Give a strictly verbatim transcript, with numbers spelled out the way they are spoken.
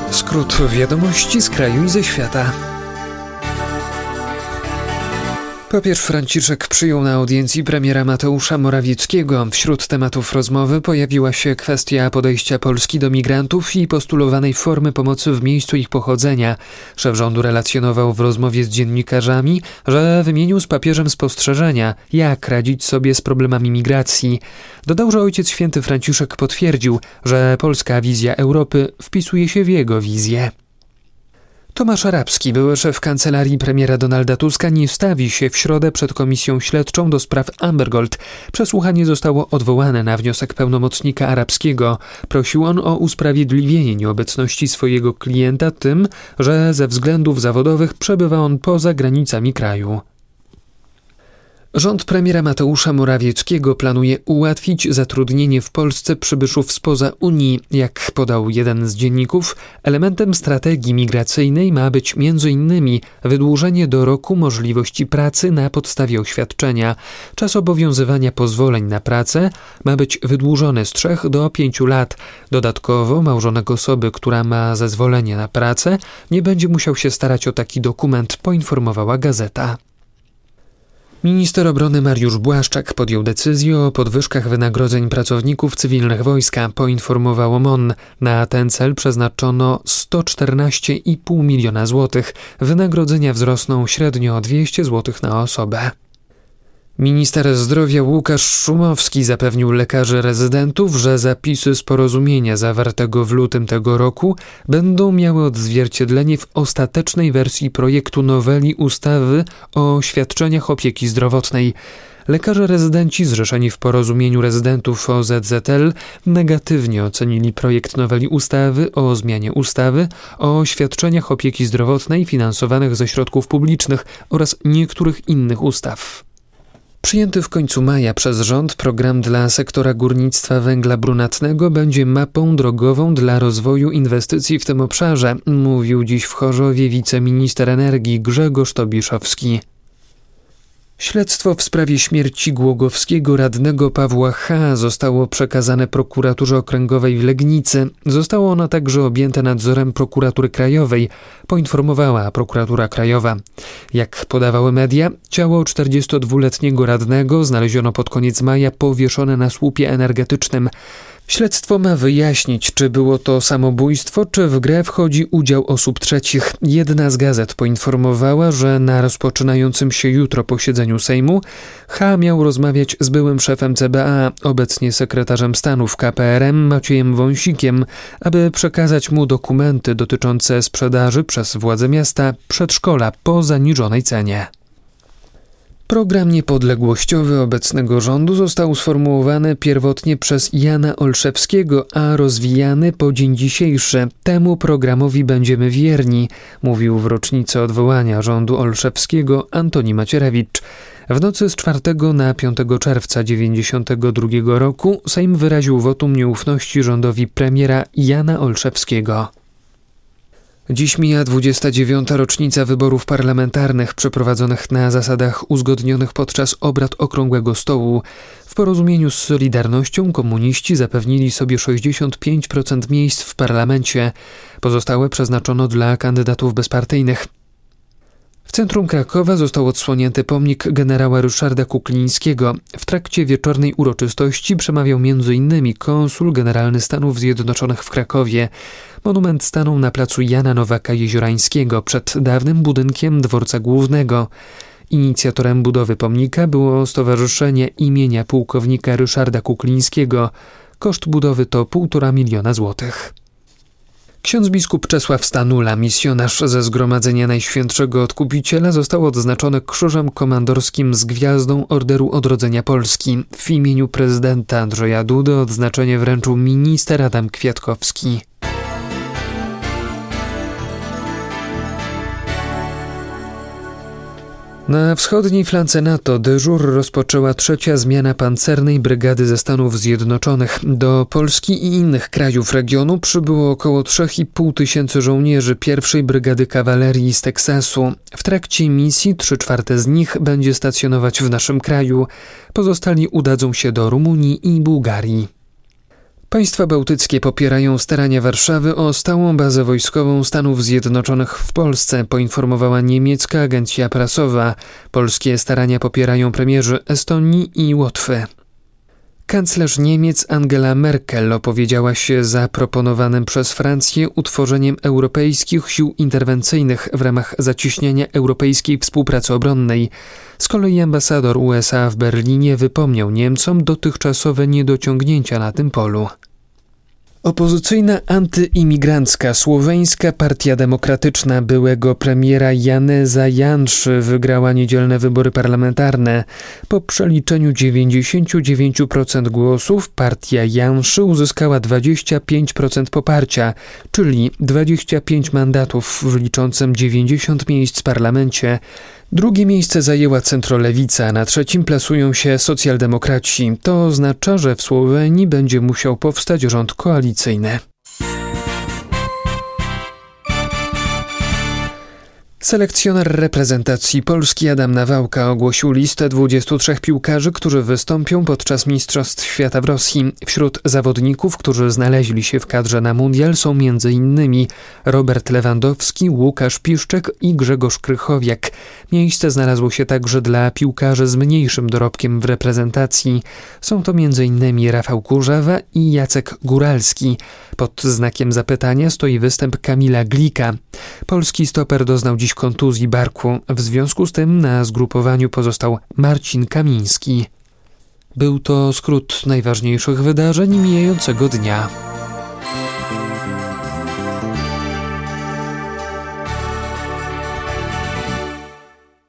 Skrót wiadomości z kraju i ze świata. Papież Franciszek przyjął na audiencji premiera Mateusza Morawieckiego. Wśród tematów rozmowy pojawiła się kwestia podejścia Polski do migrantów i postulowanej formy pomocy w miejscu ich pochodzenia. Szef rządu relacjonował w rozmowie z dziennikarzami, że wymienił z papieżem spostrzeżenia, jak radzić sobie z problemami migracji. Dodał, że Ojciec Święty Franciszek potwierdził, że polska wizja Europy wpisuje się w jego wizję. Tomasz Arabski, były szef kancelarii premiera Donalda Tuska, nie stawi się w środę przed komisją śledczą do spraw Amber Gold. Przesłuchanie zostało odwołane na wniosek pełnomocnika Arabskiego. Prosił on o usprawiedliwienie nieobecności swojego klienta tym, że ze względów zawodowych przebywa on poza granicami kraju. Rząd premiera Mateusza Morawieckiego planuje ułatwić zatrudnienie w Polsce przybyszów spoza Unii. Jak podał jeden z dzienników, elementem strategii migracyjnej ma być między innymi wydłużenie do roku możliwości pracy na podstawie oświadczenia. Czas obowiązywania pozwoleń na pracę ma być wydłużony z trzech do pięciu lat. Dodatkowo małżonek osoby, która ma zezwolenie na pracę, nie będzie musiał się starać o taki dokument, poinformowała gazeta. Minister obrony Mariusz Błaszczak podjął decyzję o podwyżkach wynagrodzeń pracowników cywilnych wojska, poinformował M O N. Na ten cel przeznaczono sto czternaście i pół miliona złotych. Wynagrodzenia wzrosną średnio o dwieście złotych na osobę. Minister zdrowia Łukasz Szumowski zapewnił lekarzy rezydentów, że zapisy z porozumienia zawartego w lutym tego roku będą miały odzwierciedlenie w ostatecznej wersji projektu noweli ustawy o świadczeniach opieki zdrowotnej. Lekarze rezydenci zrzeszeni w porozumieniu rezydentów O Z Z L negatywnie ocenili projekt noweli ustawy o zmianie ustawy o świadczeniach opieki zdrowotnej finansowanych ze środków publicznych oraz niektórych innych ustaw. Przyjęty w końcu maja przez rząd program dla sektora górnictwa węgla brunatnego będzie mapą drogową dla rozwoju inwestycji w tym obszarze, mówił dziś w Chorzowie wiceminister energii Grzegorz Tobiszowski. Śledztwo w sprawie śmierci głogowskiego radnego Pawła H. zostało przekazane prokuraturze okręgowej w Legnicy. Zostało ono także objęte nadzorem prokuratury krajowej, poinformowała prokuratura krajowa. Jak podawały media, ciało czterdziestodwuletniego radnego znaleziono pod koniec maja powieszone na słupie energetycznym. Śledztwo ma wyjaśnić, czy było to samobójstwo, czy w grę wchodzi udział osób trzecich. Jedna z gazet poinformowała, że na rozpoczynającym się jutro posiedzeniu Sejmu H. miał rozmawiać z byłym szefem C B A, obecnie sekretarzem stanu w K P R M Maciejem Wąsikiem, aby przekazać mu dokumenty dotyczące sprzedaży przez władze miasta przedszkola po zaniżonej cenie. Program niepodległościowy obecnego rządu został sformułowany pierwotnie przez Jana Olszewskiego, a rozwijany po dzień dzisiejszy. Temu programowi będziemy wierni, mówił w rocznicę odwołania rządu Olszewskiego Antoni Macierewicz. W nocy z czwartego na piątego czerwca dziewięćdziesiątego drugiego roku Sejm wyraził wotum nieufności rządowi premiera Jana Olszewskiego. Dziś mija dwudziesta dziewiąta rocznica wyborów parlamentarnych przeprowadzonych na zasadach uzgodnionych podczas obrad Okrągłego Stołu. W porozumieniu z Solidarnością komuniści zapewnili sobie sześćdziesiąt pięć procent miejsc w parlamencie. Pozostałe przeznaczono dla kandydatów bezpartyjnych. W centrum Krakowa został odsłonięty pomnik generała Ryszarda Kuklińskiego. W trakcie wieczornej uroczystości przemawiał między innymi konsul generalny Stanów Zjednoczonych w Krakowie. Monument stanął na placu Jana Nowaka Jeziorańskiego przed dawnym budynkiem dworca głównego. Inicjatorem budowy pomnika było Stowarzyszenie imienia pułkownika Ryszarda Kuklińskiego. Koszt budowy to półtora miliona złotych. Ksiądz biskup Czesław Stanula, misjonarz ze Zgromadzenia Najświętszego Odkupiciela, został odznaczony Krzyżem Komandorskim z Gwiazdą Orderu Odrodzenia Polski. W imieniu prezydenta Andrzeja Dudy odznaczenie wręczył minister Adam Kwiatkowski. Na wschodniej flance NATO dyżur rozpoczęła trzecia zmiana pancernej brygady ze Stanów Zjednoczonych. Do Polski i innych krajów regionu przybyło około trzy i pół tysięcy żołnierzy pierwszej brygady kawalerii z Teksasu. W trakcie misji trzy czwarte z nich będzie stacjonować w naszym kraju. Pozostali udadzą się do Rumunii i Bułgarii. Państwa bałtyckie popierają starania Warszawy o stałą bazę wojskową Stanów Zjednoczonych w Polsce, poinformowała niemiecka agencja prasowa. Polskie starania popierają premierzy Estonii i Łotwy. Kanclerz Niemiec Angela Merkel opowiedziała się za proponowanym przez Francję utworzeniem europejskich sił interwencyjnych w ramach zacieśniania europejskiej współpracy obronnej. Z kolei ambasador U S A w Berlinie wypomniał Niemcom dotychczasowe niedociągnięcia na tym polu. Opozycyjna antyimigrancka Słoweńska Partia Demokratyczna byłego premiera Janeza Janszy wygrała niedzielne wybory parlamentarne. Po przeliczeniu dziewięćdziesiąt dziewięć procent głosów partia Janszy uzyskała dwadzieścia pięć procent poparcia, czyli dwadzieścia pięć mandatów w liczącym dziewięćdziesiąt miejsc w parlamencie. Drugie miejsce zajęła centrolewica, na trzecim plasują się socjaldemokraci. To oznacza, że w Słowenii będzie musiał powstać rząd koalicyjny. Selekcjoner reprezentacji Polski Adam Nawałka ogłosił listę dwudziestu trzech piłkarzy, którzy wystąpią podczas Mistrzostw Świata w Rosji. Wśród zawodników, którzy znaleźli się w kadrze na mundial, są między innymi Robert Lewandowski, Łukasz Piszczek i Grzegorz Krychowiak. Miejsce znalazło się także dla piłkarzy z mniejszym dorobkiem w reprezentacji. Są to między innymi Rafał Kurzawa i Jacek Góralski. Pod znakiem zapytania stoi występ Kamila Glika. Polski stoper doznał dziś kontuzji barku. W związku z tym na zgrupowaniu pozostał Marcin Kamiński. Był to skrót najważniejszych wydarzeń mijającego dnia.